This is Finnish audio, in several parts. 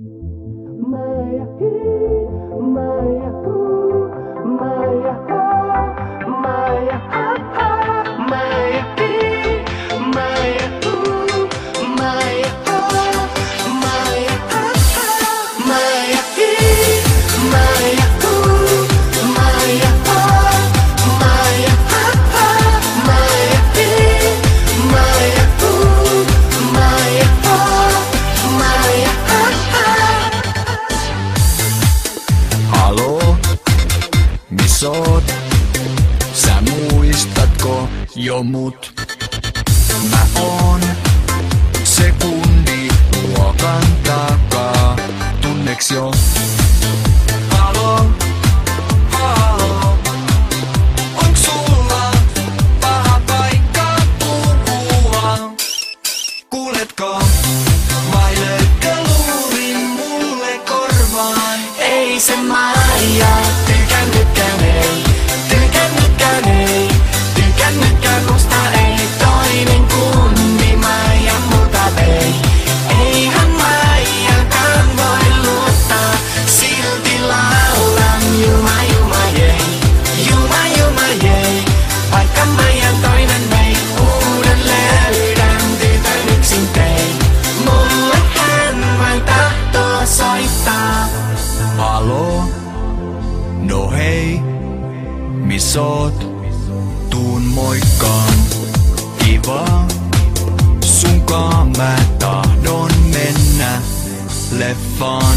Maya hi, Maya hu, Maya ha, Maya ha ha, Maya hi, Maya hu, Maya ha, Maya ha ha, Maya hi, Maya hu, Maya ha, Maya ha ha, Maya hi, Maya hu, Maya ha, Maya ha ha. Halo, miss oot? Sä muistatko jo mut? Mä oon sekundi luokan takaa. Tunneks jo? Halo, halo. Onks sulla paha paikka puhua? Kuuletko? Vai löykö luurin mulle korvaan? Ei se Maija tykännytkään ei, tykännytkään ei, tykännytkään musta ei. Toinen kummi Maija multa vei. Eihän Maijakaan voi luottaa, silti laulan juma juma jei, juma juma jei. Vaikka Maijan toinen vei, uudelleen löydän tytön yksin tein. Mulle hän vain tahtoo soittaa. Halo? No hei, miss oot? Tuun moikkaan. Kiva, sunkaan mä tahdon mennä leffaan.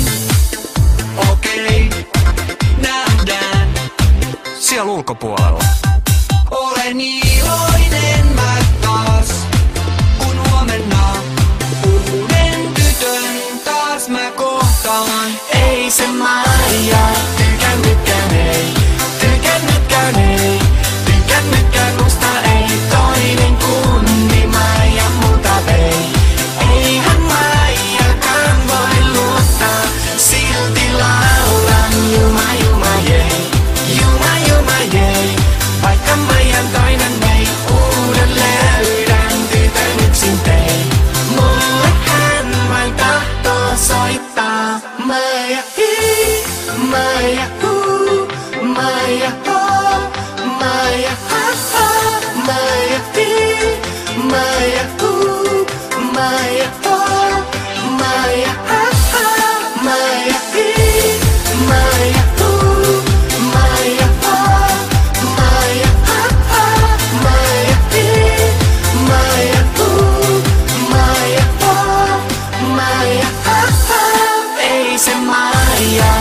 Okei, nähdään siellä ulkopuolella. Olen iloinen mä taas, kun huomenna uuden tytön taas mä kohtaan. Ei se Maija tykännytkään ei, tykännytkään ei, tykännytkään musta ei. Toinen kummi Maija multa vei. Eihän Maijakaan voi luottaa, silti laulan juma juma jei, juma juma jei. Vaikka Maijan toinen vei, uudelleen löydän tytön yksin tein. Mulle hän vain tahtoo soittaa. Maija hi, Maija hu, Maija ha, Maija ha ha, Maija hi, Maija hu, Maija ha, Maija ha ha, Maija hi, Maija hu, Maija ha, Maija ha ha, Maija hi, Maija hu, Maija ha, Maija ha ha. Ei se Maija